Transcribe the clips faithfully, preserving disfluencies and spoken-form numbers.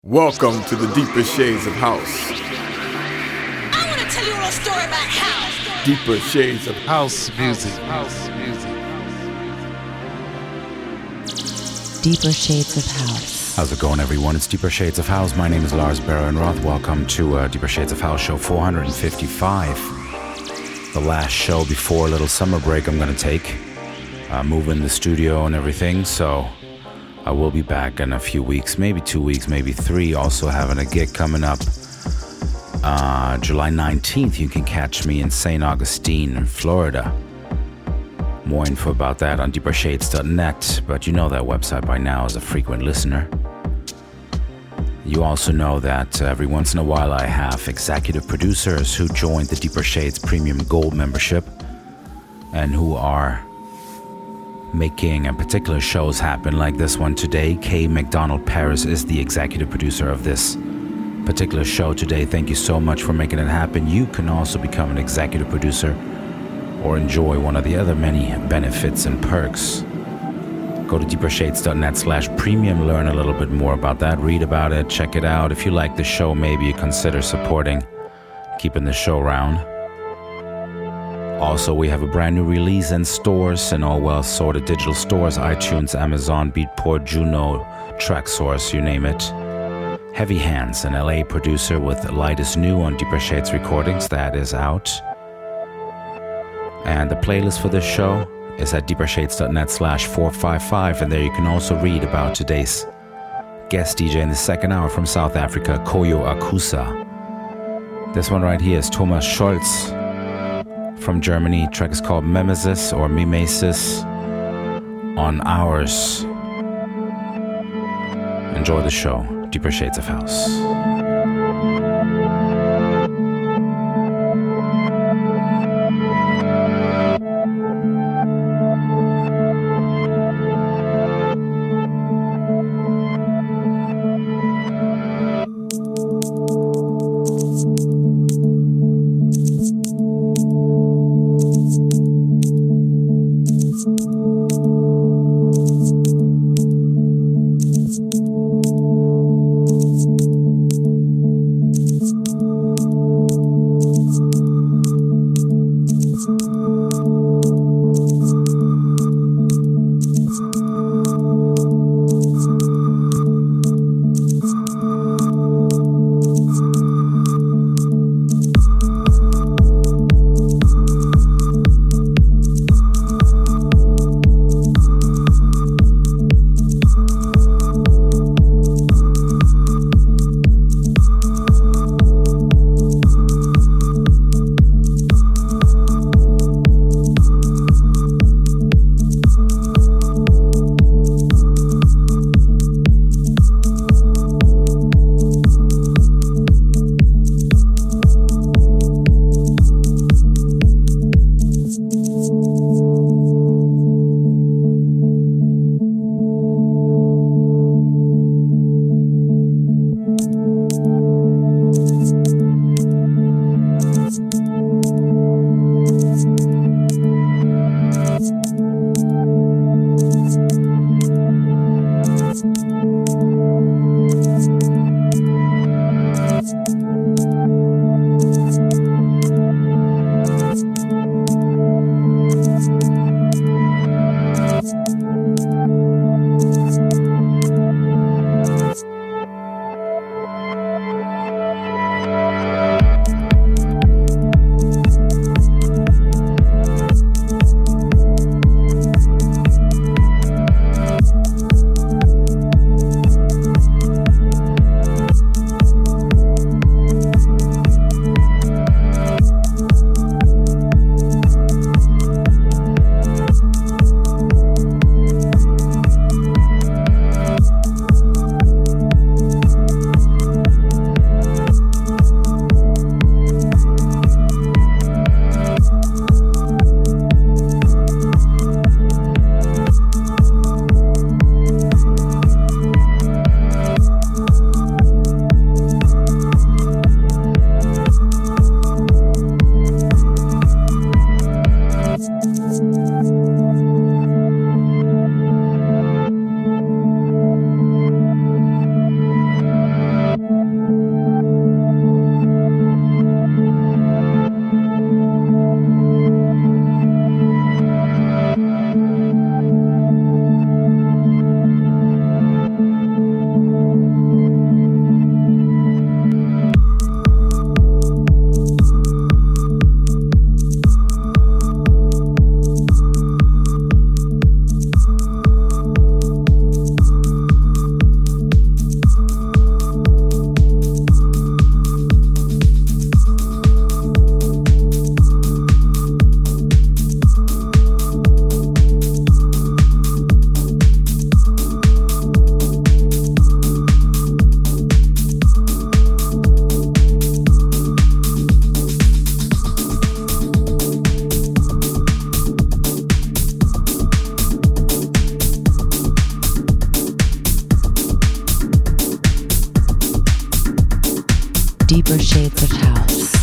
Welcome to the Deeper Shades of House. I want to tell you a little story about house. Deeper Shades of House music. House music. Deeper Shades of House. How's it going, everyone? It's Deeper Shades of House. My name is Lars Baron-Roth. Welcome to uh, Deeper Shades of House show four hundred fifty-five. The last show before a little summer break I'm going to take. Uh, move in the studio and everything, so I will be back in a few weeks, maybe two weeks, maybe three. Also having a gig coming up uh, July nineteenth. You can catch me in Saint Augustine, Florida. More info about that on deeper shades dot net, but you know that website by now as a frequent listener. You also know that uh, every once in a while I have executive producers who joined the Deeper Shades Premium Gold membership and who are making a particular shows happen, like this one today. Kay McDonald Paris is the executive producer of this particular show today. Thank you so much for making it happen. You can also become an executive producer or enjoy one of the other many benefits and perks. Go to deeper shades dot net slash premium, learn a little bit more about that, read about it, check it out. If you like the show, maybe you consider supporting, keeping the show around. Also, we have a brand new release in stores, in all well-sorted digital stores, iTunes, Amazon, Beatport, Juno, Traxsource, you name it. Heavy Hands, an L A producer with Light is New on Deeper Shades Recordings, that is out. And the playlist for this show is at deeper shades dot net slash four fifty-five, and there you can also read about today's guest D J in the second hour from South Africa, Koyo Akusa. This one right here is Thomas Scholz from Germany. The track is called Mimesis or Mimesis on Ours. Enjoy the show. Deeper Shades of House. Deeper Shades of House.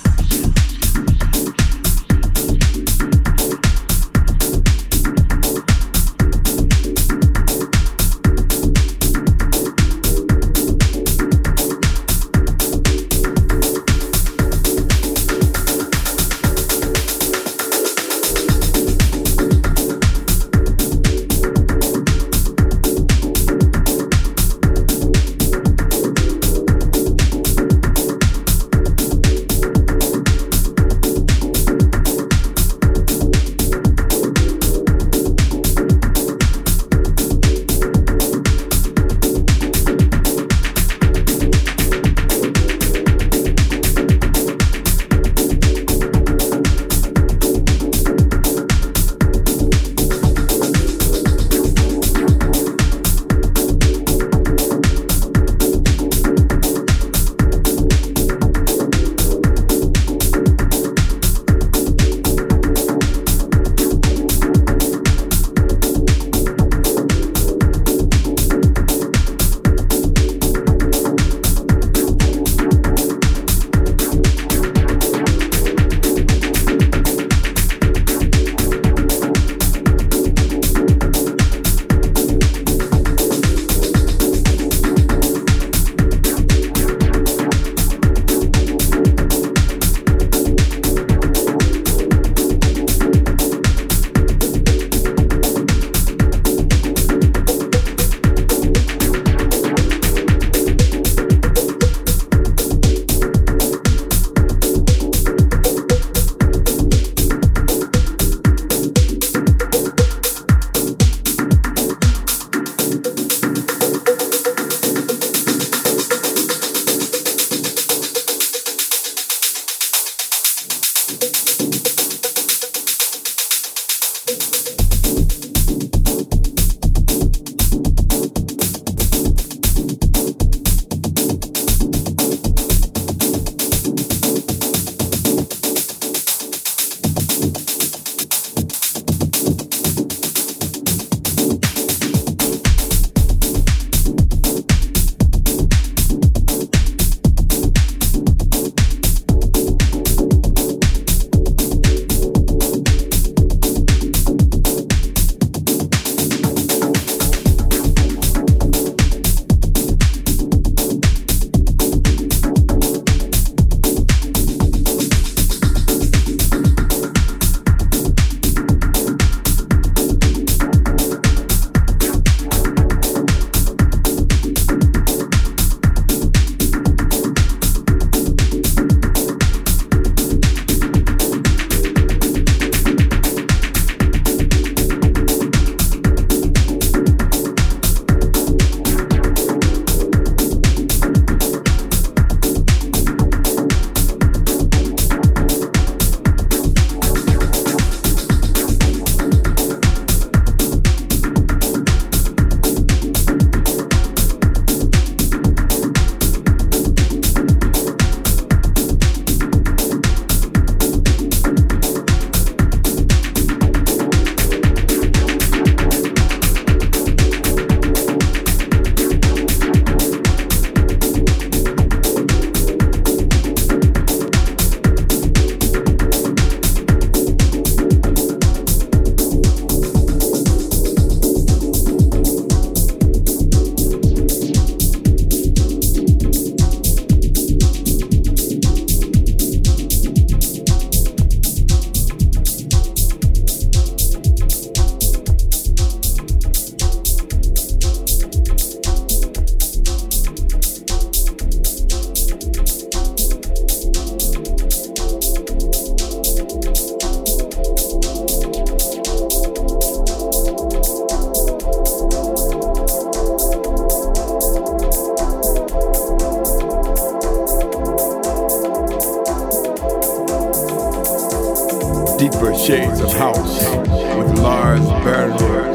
Deeper Shades of House with Lars Bernhardt.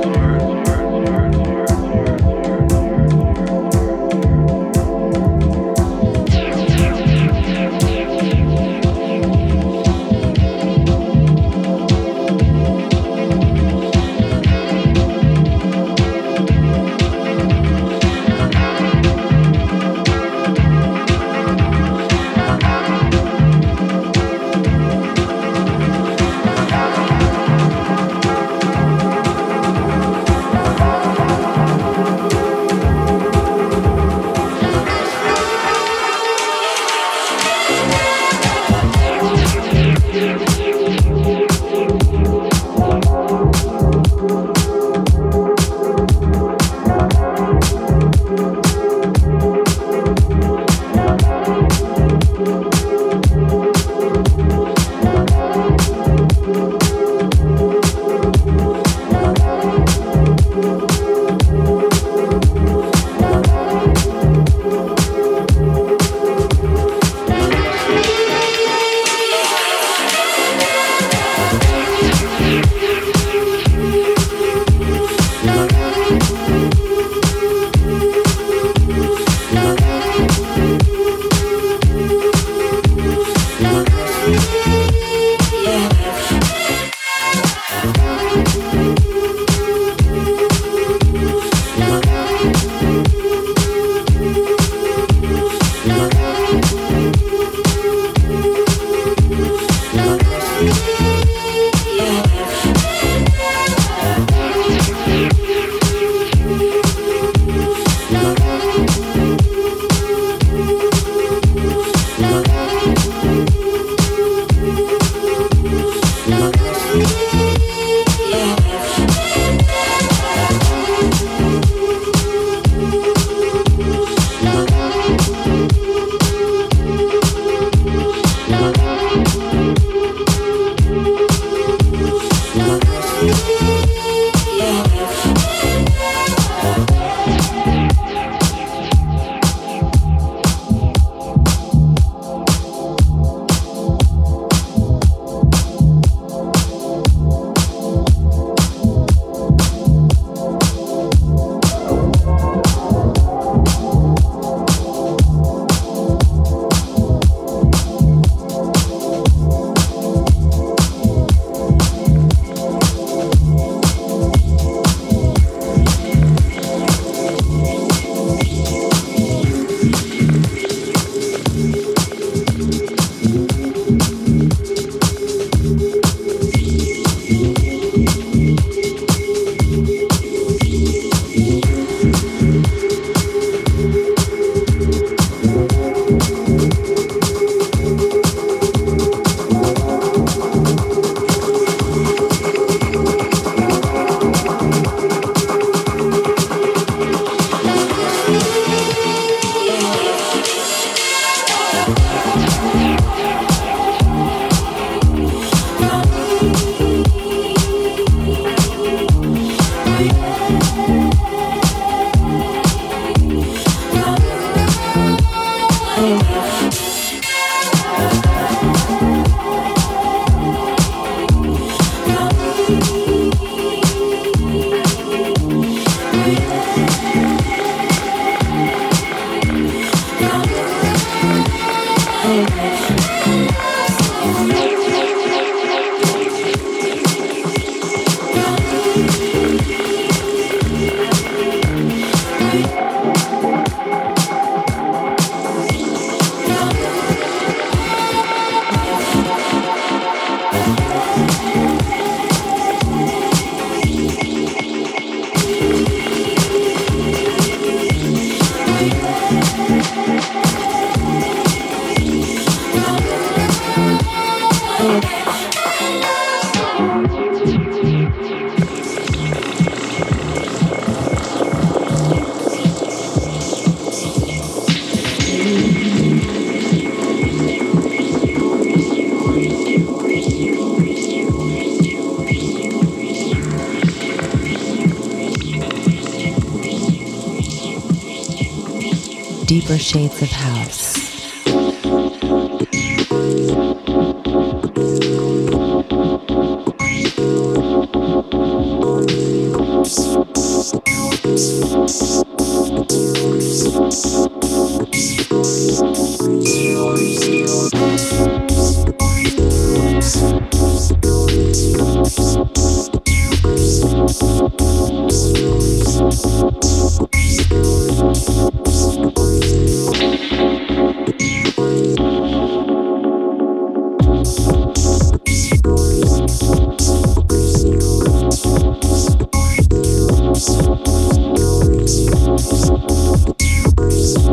Deeper shades of house. We'll be right back.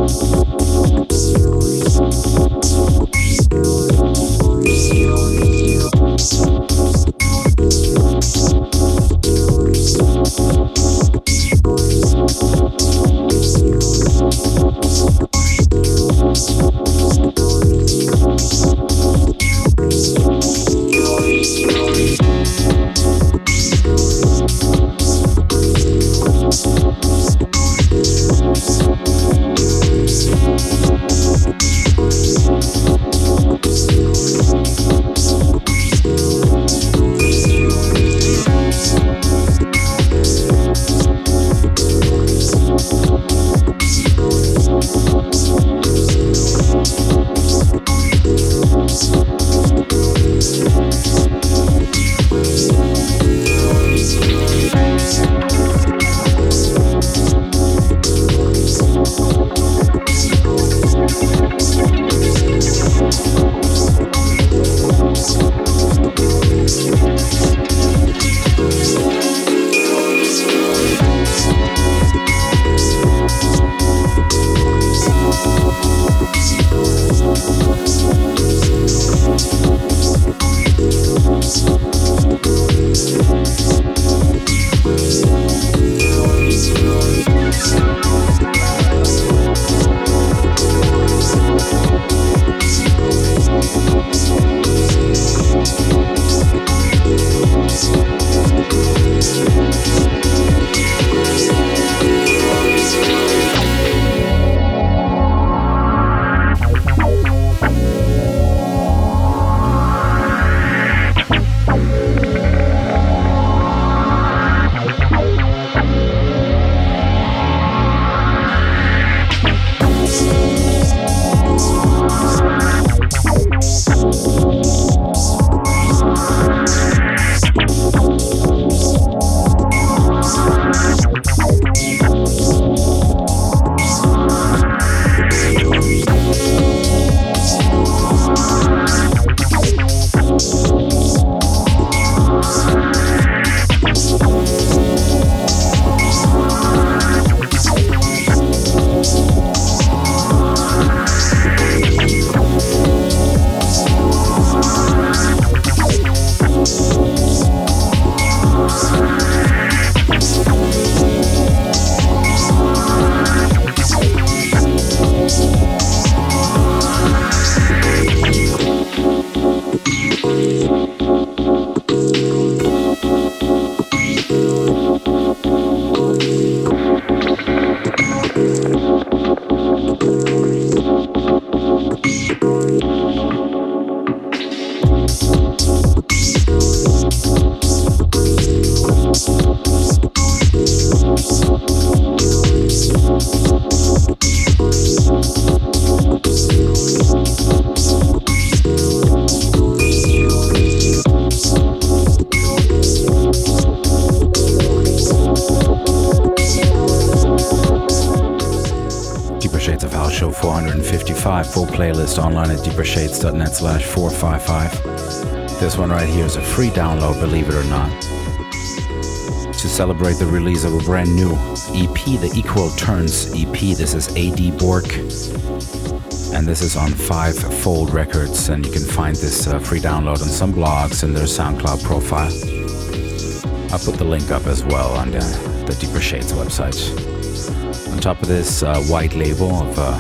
fifty-five. Full playlist online at deepershades.net slash 455. This one right here is a free download, believe it or not, to celebrate the release of a brand new E P, the Equal Turns E P. This is A D Bork, and this is on Five Fold Records, and you can find this uh, free download on some blogs and their SoundCloud profile. I'll put the link up as well on the, the Deeper Shades website. On top of this uh, white label of uh,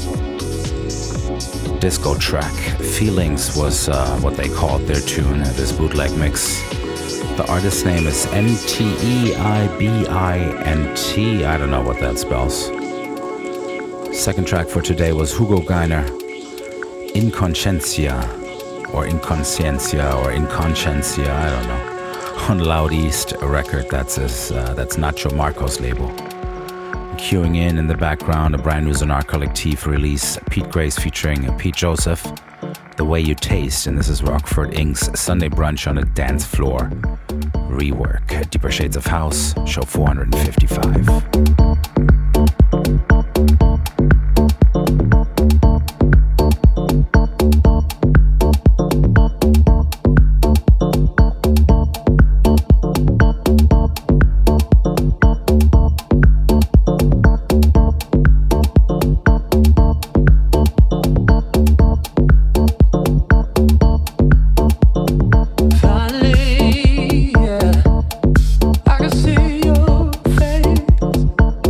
disco track, Feelings was uh, what they called their tune, uh, this bootleg mix. The artist's name is M T E I B I N T. I don't know what that spells. Second track for today was Hugo Geiner, Inconsciencia, or Inconsciencia, or Inconsciencia, I don't know. On Loud East, a record that's his, uh, that's Nacho Marco's label. Queuing in in the background, a brand new Sonar Collective release, Pete Grace featuring Pete Joseph, The Way You Taste, and this is Rockford Incorporated's Sunday Brunch on a Dance Floor rework. Deeper Shades of House, show four fifty-five. Finally, yeah, I can see your face.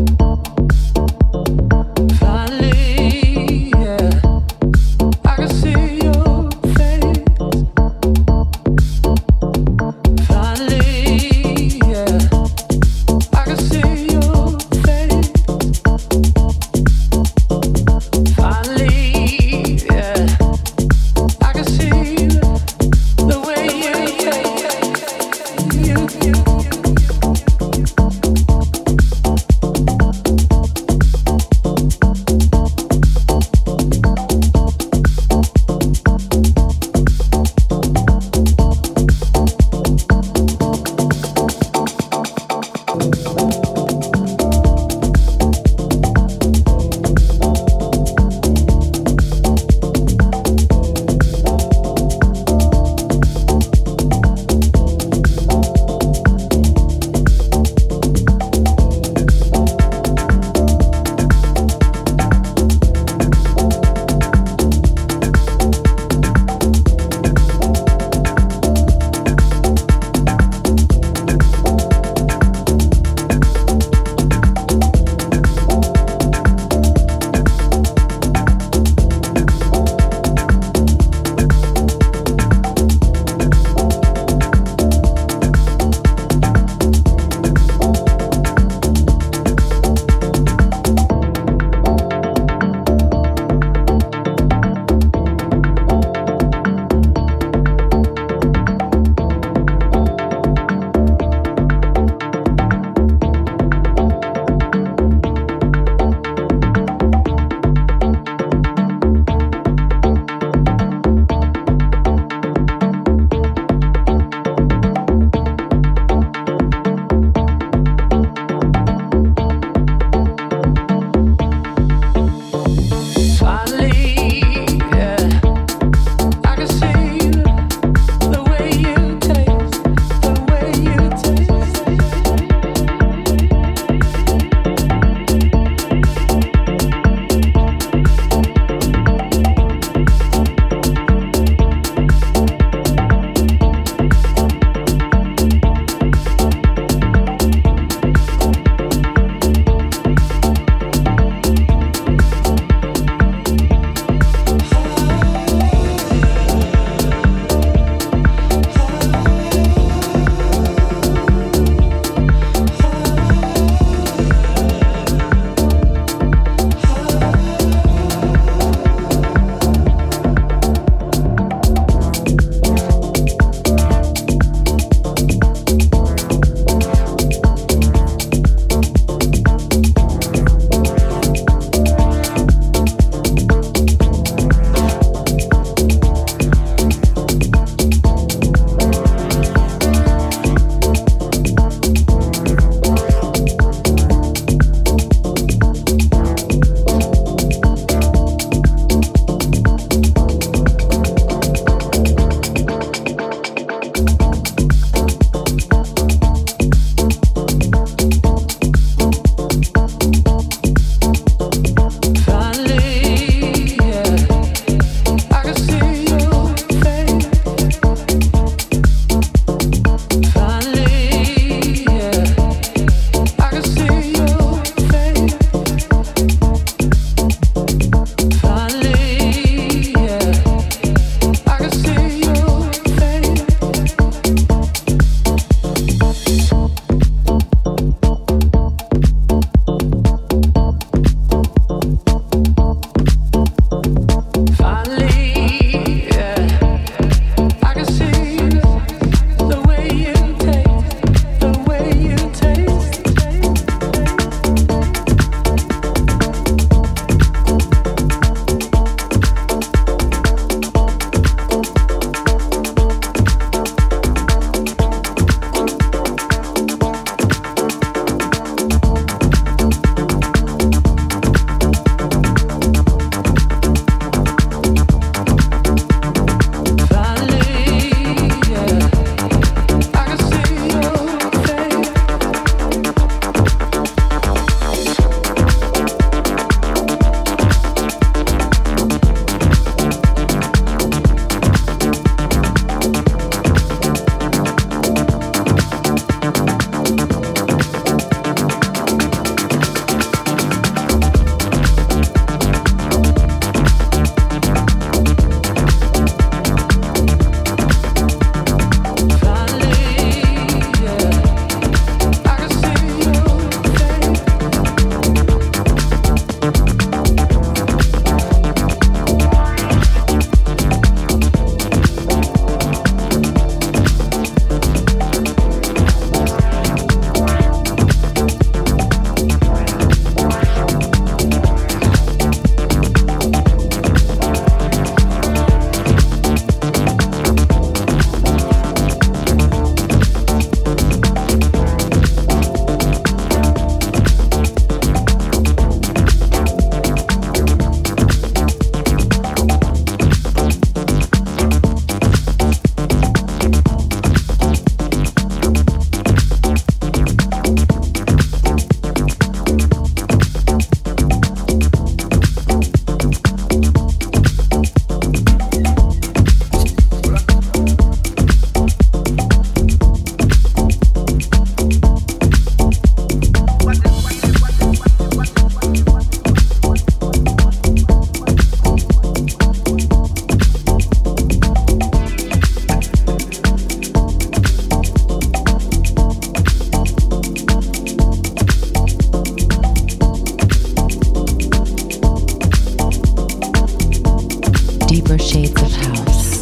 Deeper shades of house.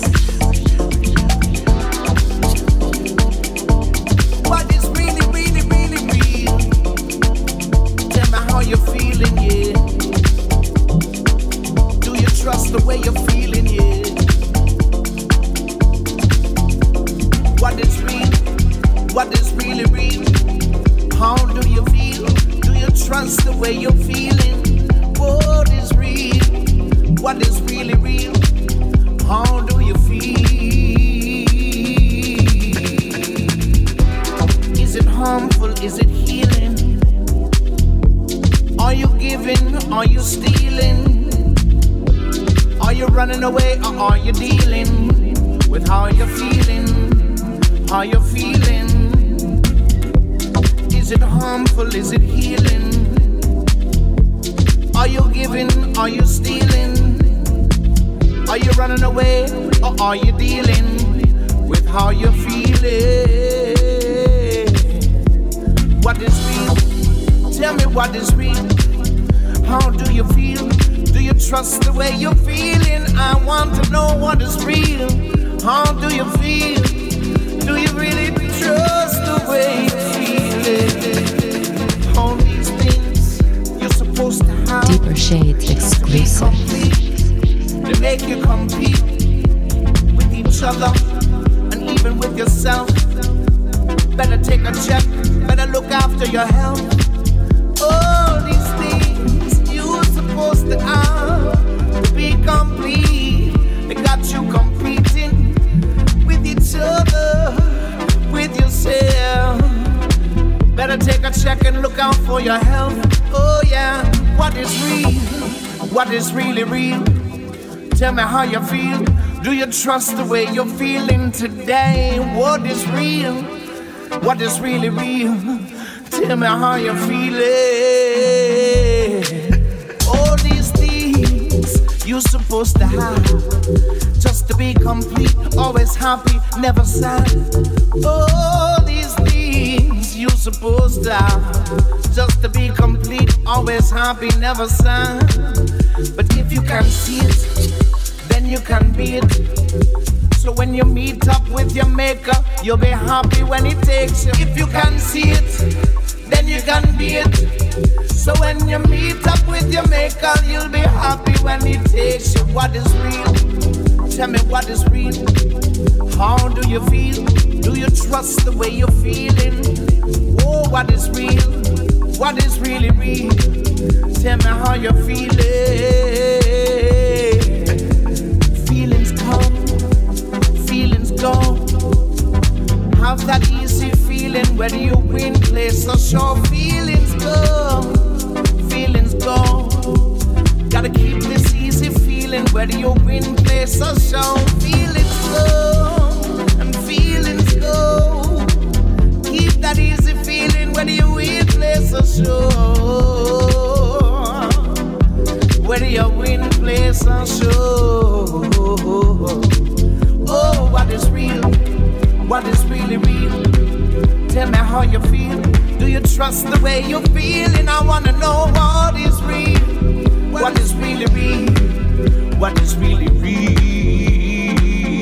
What is really, really, really real? Tell me how you're feeling, yeah. Do you trust the way you're feeling, yeah? What is real? What is really real? How do you feel? Do you trust the way you're feeling? What is real? What is really real? How do you feel? Is it harmful? Is it healing? Are you giving? Are you stealing? Are you running away or are you dealing with how you're feeling? How you're feeling? Is it harmful? Is it healing? Are you giving? Are you stealing? Are you running away or are you dealing with how you're feeling? What is real? Tell me what is real. How do you feel? Do you trust the way you're feeling? I want to know what is real. How do you feel? Do you really trust the way you're feeling? All these things you're supposed to have. Deeper shades exclusive. They make you compete with each other and even with yourself. Better take a check, better look after your health. All these things you're supposed to have to be complete. They got you competing with each other, with yourself. Better take a check and look out for your health. Oh yeah, what is real? What is really real? Tell me how you feel. Do you trust the way you're feeling today? What is real? What is really real? Tell me how you're feeling. All these things you're supposed to have just to be complete, always happy, never sad. All these things you're supposed to have just to be complete, always happy, never sad. But if you can see it, then you can be it. So when you meet up with your maker, you'll be happy when it takes you. If you can see it, then you can be it. So when you meet up with your maker, you'll be happy when it takes you. What is real? Tell me what is real. How do you feel? Do you trust the way you're feeling? Oh, what is real? What is really real? Tell me how you're feeling. Feelings come, feelings go. Have that easy feeling whether you win, place or show. Feelings go, feelings go. Gotta keep this easy feeling whether you win, place or show. Feelings go, and feelings go. Keep that easy feeling whether you win, place or show. Whether you win, place or show. Oh, what is real? What is really real? Tell me how you feel. Do you trust the way you're feeling? I wanna know what is real. What is really real? What is really real?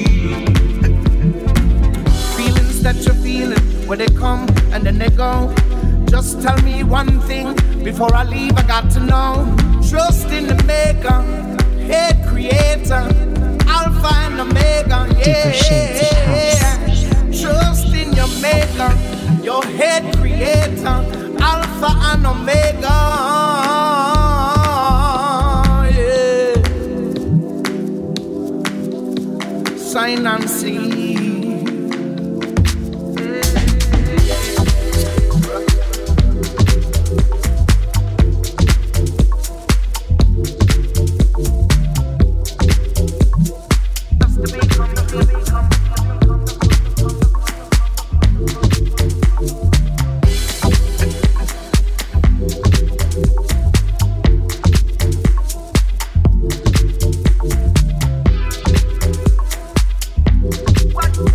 Feelings that you're feeling, where they come and then they go. Just tell me one thing before I leave. I got to know. Trust in the maker, head creator, Alpha and Omega. Deeper shades of house. Trust in your maker, your head creator, Alpha and Omega. Yeah. Sign and see. What?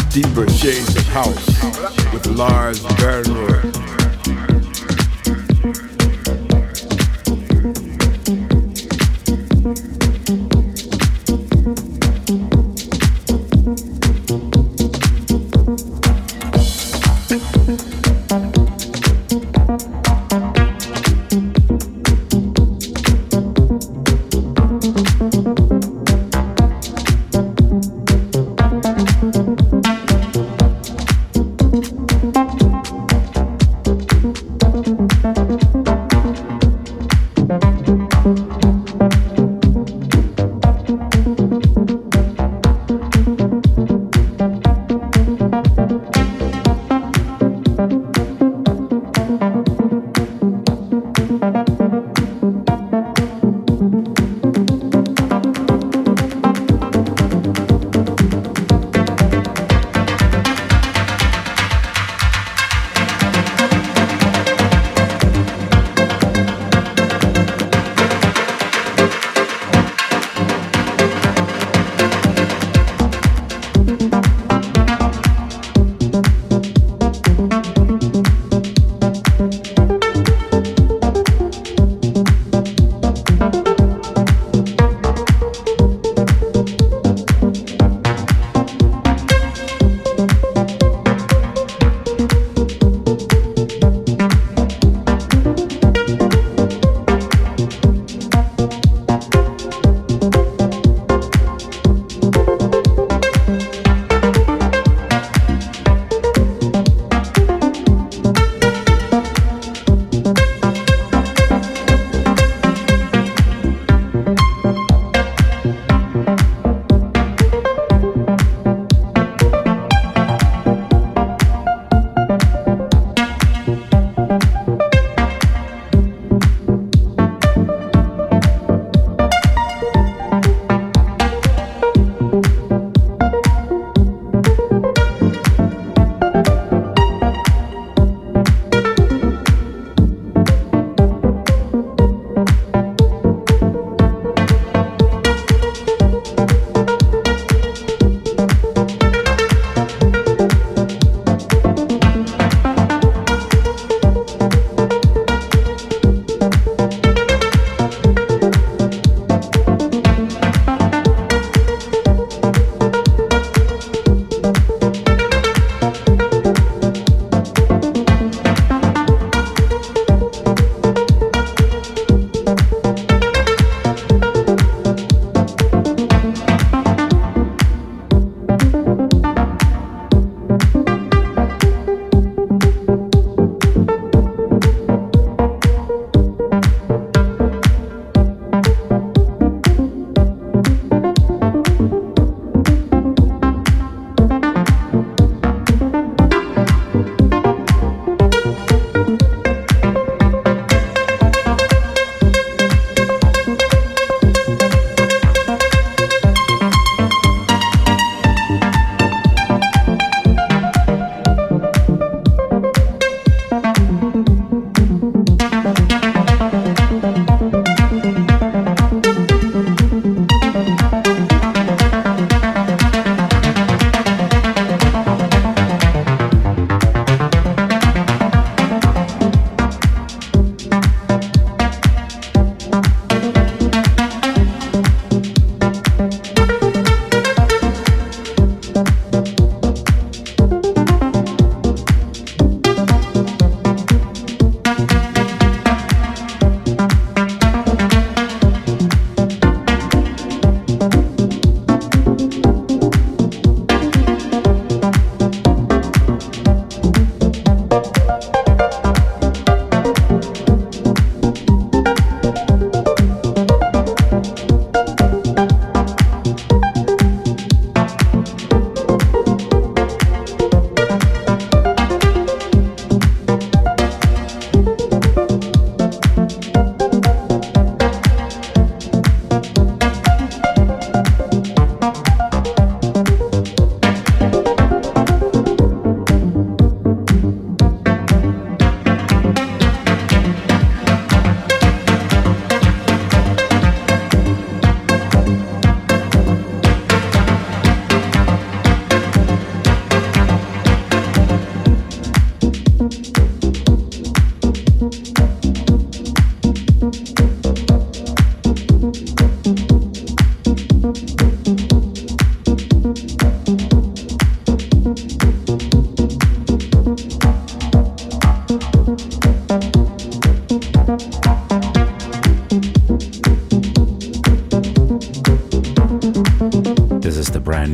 Deeper Shades of House with Lars Bernroyd.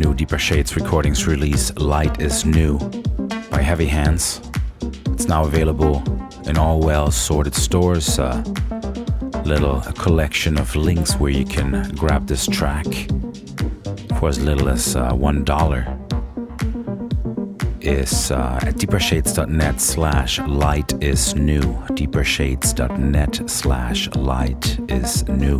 new Deeper Shades Recordings release, Light is New, by Heavy Hands. It's now available in all well-sorted stores. Uh, little a collection of links where you can grab this track for as little as uh, one dollar. Is uh, at deepershades.net slash light is new. deepershades.net slash light is new.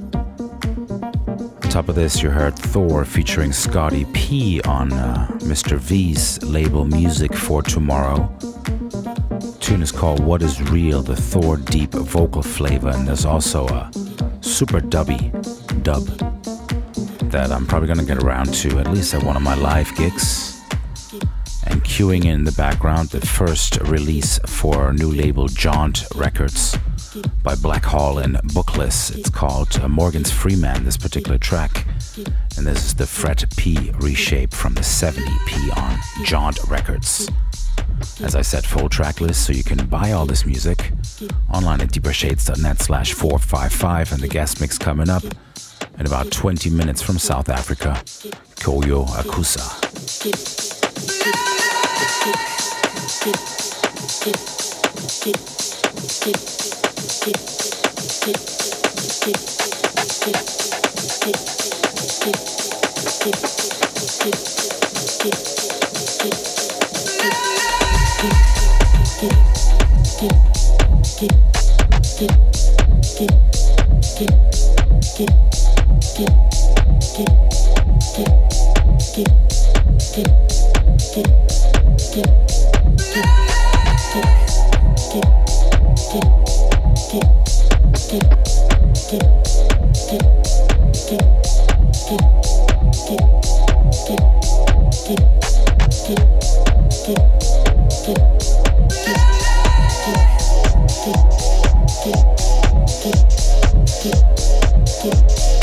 On top of this, you heard Thor featuring Scotty P on uh, Mister V's label Music for Tomorrow. The tune is called What Is Real, the Thor deep vocal flavor, and there's also a super dubby dub that I'm probably gonna get around to at least at one of my live gigs. And queuing in the background, the first release for our new label Jaunt Records by Black Hall and Bookless. It's called uh, Morgan's Freeman, this particular track. And this is the Fret P reshape from the seven E P on Jaunt Records. As I said, full track list, so you can buy all this music online at deepershades.net slash 455. And the guest mix coming up in about twenty minutes from South Africa, Koyo Akusa. Get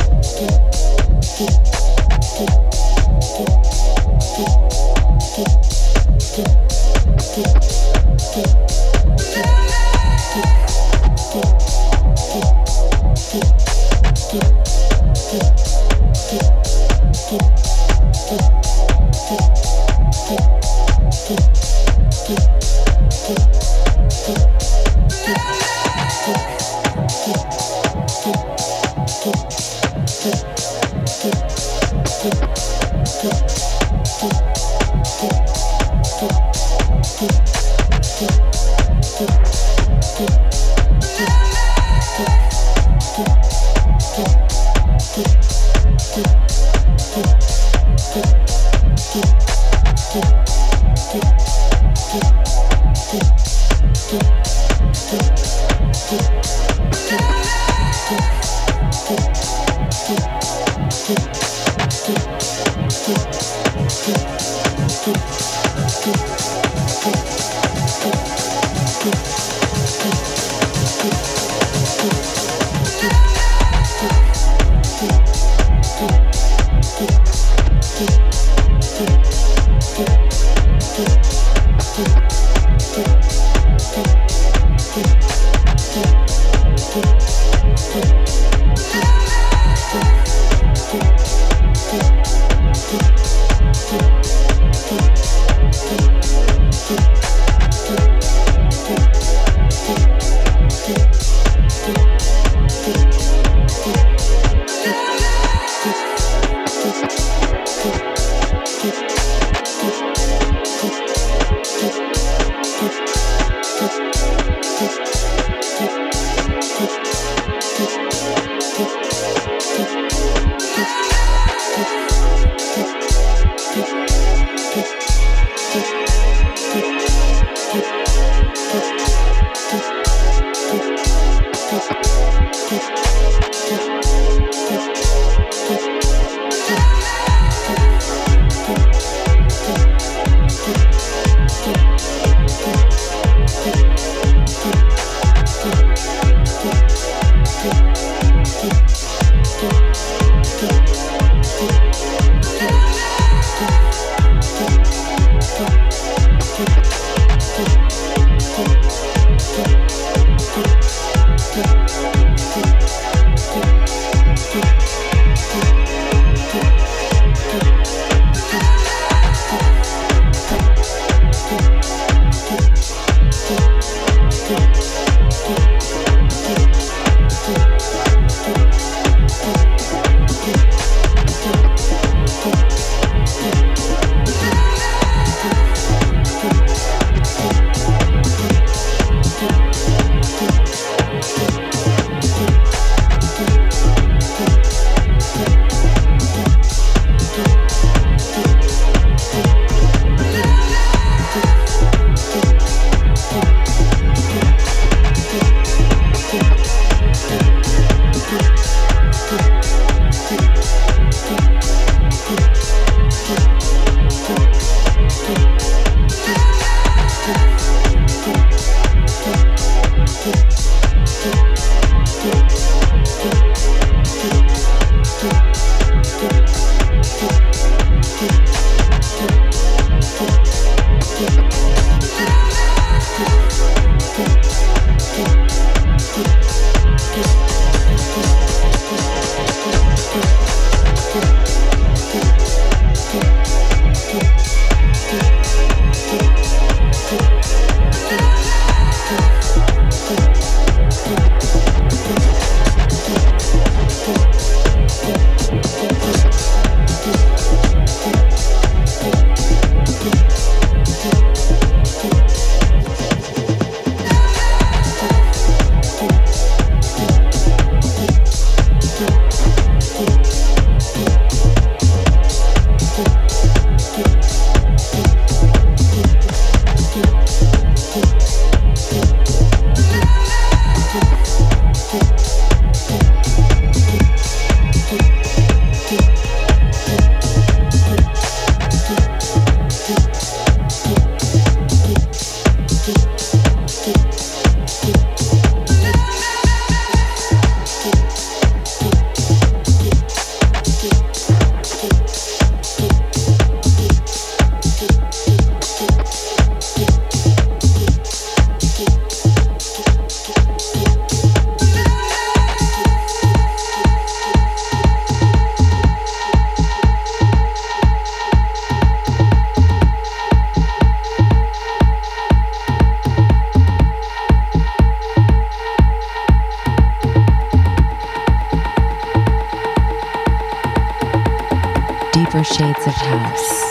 Deeper Shades of House.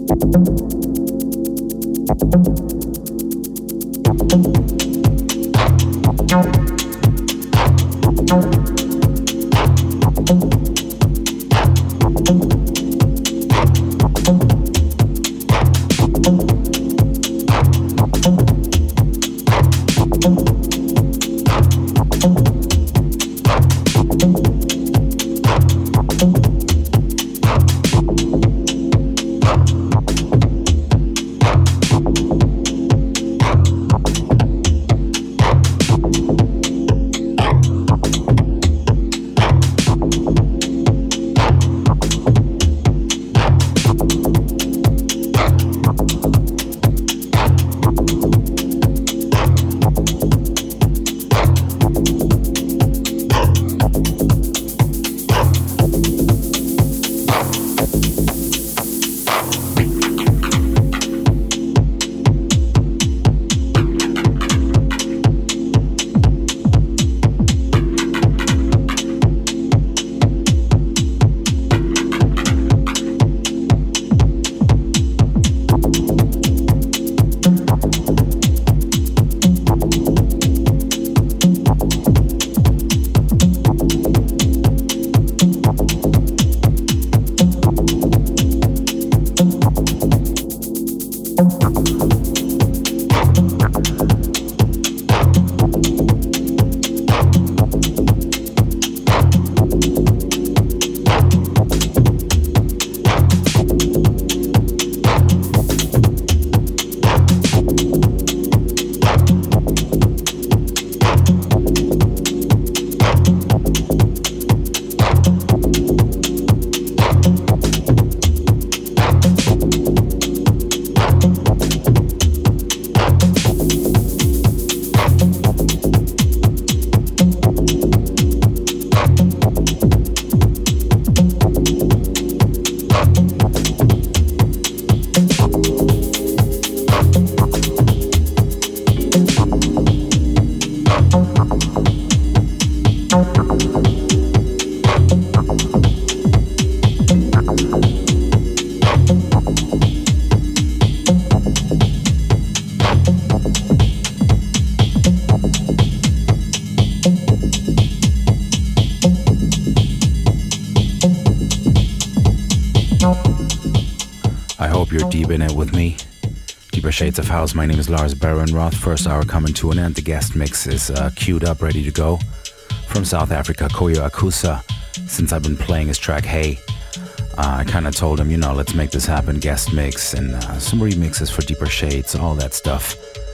Shades of House. My name is Lars Baron-Roth. First hour coming to an end. The guest mix is uh, queued up, ready to go. From South Africa, Koyo Akusa. Since I've been playing his track, Hey, uh, I kind of told him, you know, let's make this happen. Guest mix and uh, some remixes for Deeper Shades, all that stuff.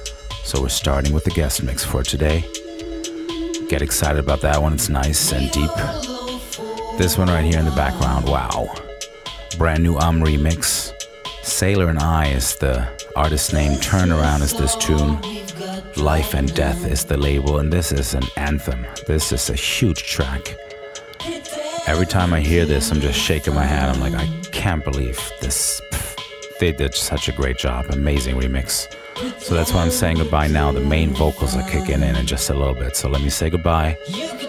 So we're starting with the guest mix for today. Get excited about that one. It's nice and deep. This one right here in the background, wow. Brand new Um remix. Sailor and I is the artist name. Turnaround is this tune. Life and Death is the label, and this is an anthem. This is a huge track. Every time I hear this, I'm just shaking my head. I'm like, I can't believe this. They did such a great job. Amazing remix. So that's why I'm saying goodbye now. The main vocals are kicking in in just a little bit. So let me say goodbye.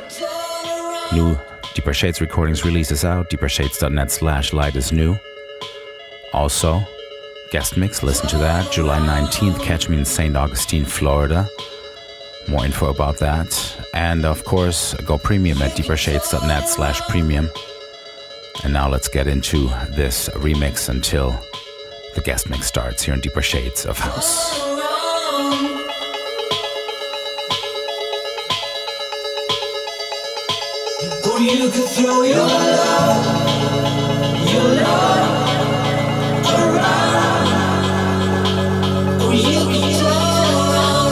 New Deeper Shades recordings releases out. deepershades.net slash light is new. Also, guest mix, listen to that. July nineteenth, catch me in Saint Augustine, Florida. More info about that. And of course, go premium at deepershades.net slash premium. And now let's get into this remix until the guest mix starts here in Deeper Shades of House. Or you could throw your love, your love around. Or you could turn around.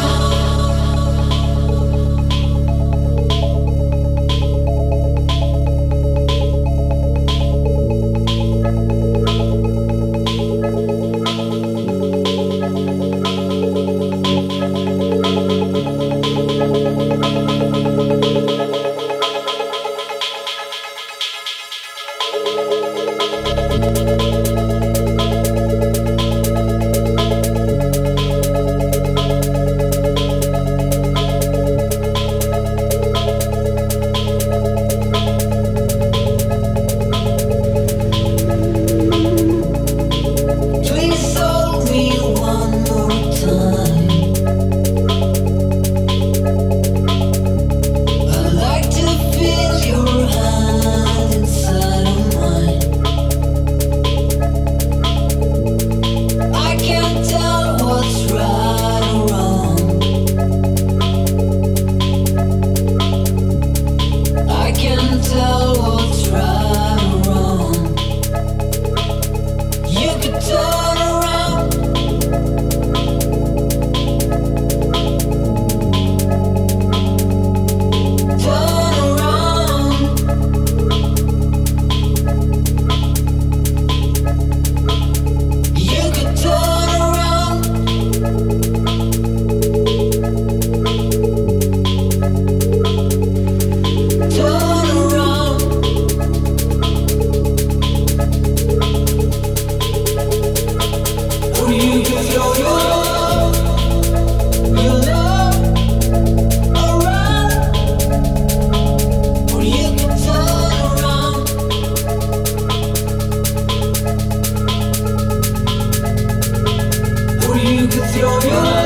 your, your